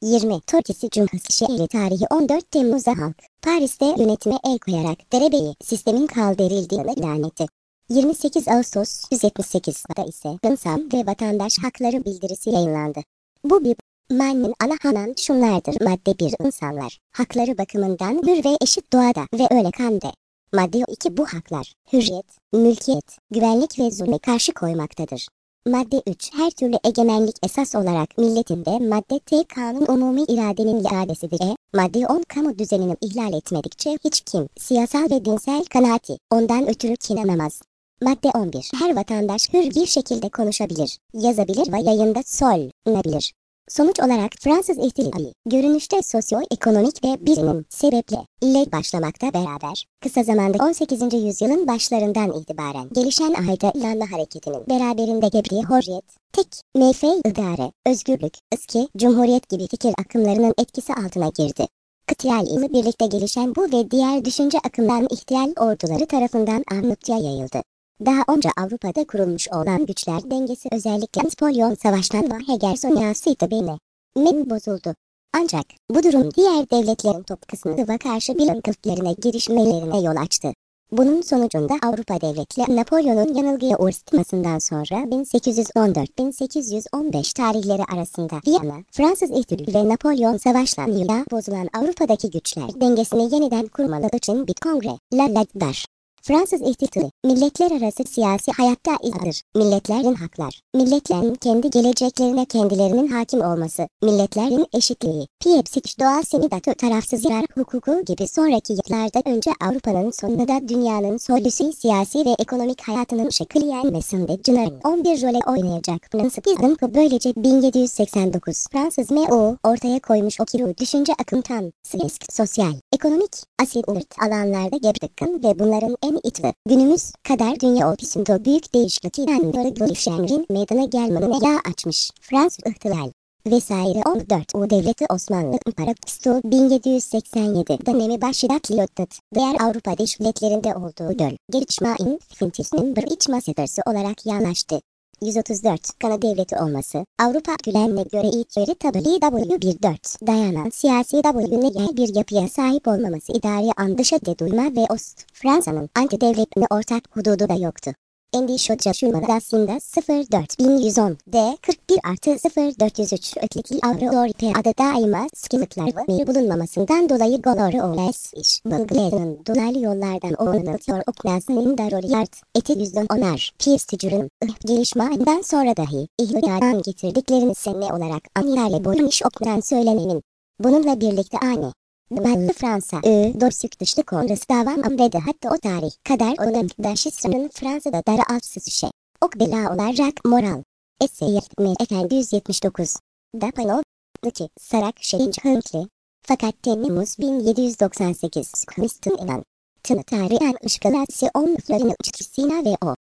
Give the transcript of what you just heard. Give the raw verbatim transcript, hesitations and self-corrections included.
yirmi Türkiye Cumhuriyeti şehri tarihi on dört Temmuz'da halk, Paris'te yönetime el koyarak derebeyi sistemin kaldırıldığını ilan etti. yirmi sekiz Ağustos yüz yetmiş sekiz'da ise insan ve vatandaş hakları bildirisi yayınlandı. Bu bir mannen ana hanan şunlardır. Madde bir insanlar, hakları bakımından hür ve eşit doğada ve öyle kande. Madde iki Bu haklar, hürriyet, mülkiyet, güvenlik ve zulme karşı koymaktadır. Madde üç Her türlü egemenlik esas olarak milletinde. Madde T Kanun umumi iradenin iadesidir. E. Madde on Kamu düzenini ihlal etmedikçe hiç kim, siyasal ve dinsel kanaati, ondan ötürü kinanamaz. Madde on bir Her vatandaş hür bir şekilde konuşabilir, yazabilir ve yayında söylenebilir. Sonuç olarak Fransız ihtilali, görünüşte sosyo-ekonomik ve birinin sebeple ile başlamakta beraber, kısa zamanda on sekizinci yüzyılın başlarından itibaren gelişen ayda ilanlı hareketinin beraberinde getirdiği hürriyet, tek, meyfe, idare, özgürlük, ıski, cumhuriyet gibi fikir akımlarının etkisi altına girdi. Kıtiyal ile birlikte gelişen bu ve diğer düşünce akımlarının ihtilal orduları tarafından Arnavutça yayıldı. Daha önce Avrupa'da kurulmuş olan güçler dengesi özellikle Napolyon Savaşı'ndan ve Hegersonya'sıydı beni. Men bozuldu. Ancak bu durum diğer devletlerin top kısmına karşı bilinçliklerine girişmelerine yol açtı. Bunun sonucunda Avrupa devletleri Napolyon'un yanılgıya uğratmasından sonra bin sekiz yüz on dört bin sekiz yüz on beş tarihleri arasında Viyana, Fransız ihtilali ve Napolyon Savaşı'nda bozulan Avrupa'daki güçler dengesini yeniden kurmaları için bir kongre, La Ladar. Fransız ihtilali, milletler arası siyasi hayatta izdir. Milletlerin haklar, milletlerin kendi geleceklerine kendilerinin hakim olması, milletlerin eşitliği, piyepsik doğal senidatı tarafsız zirar hukuku gibi sonraki yıllardan önce Avrupa'nın sonunda dünyanın soylusu siyasi ve ekonomik hayatının şekillenmesinde Cüneyt'in on bir role oynayacak Fransızın böylece bin yedi yüz seksen dokuz Fransız M O ortaya koymuş o kilo düşünce akımtan, siyask, sosyal, ekonomik, asil ırt alanlarda gebdikkin ve bunların en itvi, günümüz kadar dünya ortasında büyük değişiklikten böyle gelişenlerin meydana gelmenin yağ açmış. Fransız ihtilal vesaire on dört O devleti Osmanlı İmparatorluğu bin yedi yüz seksen yedi dönemi başlattı. Diğer Avrupa devletlerinde olduğu göl, gelişmenin fintisinin bir iç masadası olarak yanlaştı. yüz otuz dört Kana devleti olması, Avrupa kültürüne göre içeri tabi W bir dört dayanan siyasi W'ne bir yapıya sahip olmaması idari anlaşıldı duyma ve Ost, Fransa'nın anti-devletine ortak hududu da yoktu. Endişoca şumarasında sıfır dört bin yüz on D kırk bir artı sıfır dört yüz üç öteki Avrupa daima sıkılıklar ve bulunmamasından dolayı Golor Oles iş bölgelerinin dolaylı yollardan olanılıyor oklasının da rolü yart eti yüzden onar piyestücürün gelişmeden sonra dahi ihladan getirdiklerini sene olarak annelerle boyunmuş okulan söylenenin. Bununla birlikte aynı. Ballı Fransa, Ö, Dorsük dışlı kongresi davam ve de hatta o tarih kadar Olimpiyatların Fransa'da darı altsız işe. Ok bela olarak moral. Eseyet mi Efendi yüz yetmiş dokuz. Da Panov, Dıki, Sarak Şehinci Hınkli. Fakat Temmuz bin yedi yüz doksan sekiz. Kıstın inan. Tını tarihen ışkılası on flarını uçtusina ve o.